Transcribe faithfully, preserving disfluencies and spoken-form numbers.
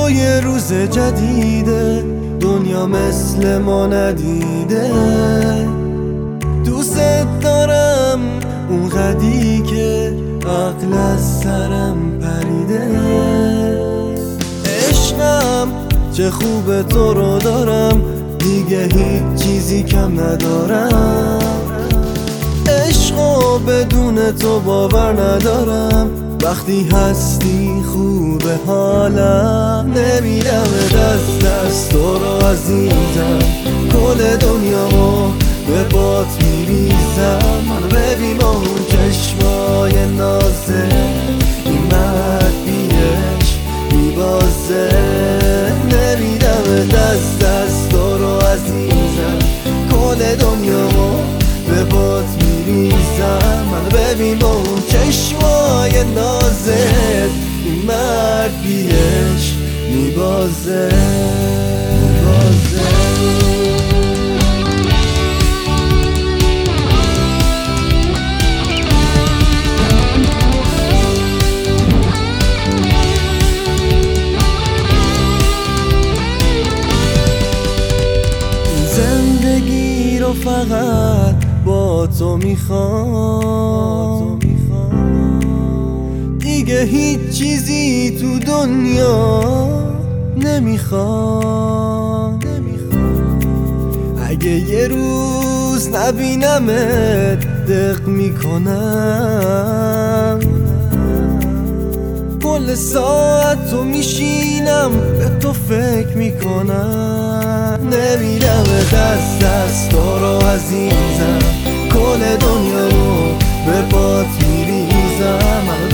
تو یه روز جدیده، دنیا مثل ما ندیده. دوست دارم اون قدی که عقل از سرم پریده. عشقم چه خوبه تو رو دارم، دیگه هیچ چیزی کم ندارم. عشقو بدون تو باور ندارم، وقتی هستی خوبه حالم. نمیدم دست دست تو رو عزیزم، کل دنیامو به باد میریزم. من ببین با اون چشمای نازه، این مرد بیش میبازه. نمیدم دست دست تو رو عزیزم، کل دنیامو به باد میریزم. من ببین با اون چشمای نازه، این مرد بیش میبازه میبازه. زندگی رو فقط با تو میخوام، دیگه هیچ چیزی تو دنیا نمیخوام. اگه یه روز نبینمت دق میکنم، کل ساعت تو میشینم به تو فکر میکنم. نمیدم دست دست تو رو عزیزم، کل دنیا رو به باد میریزم. من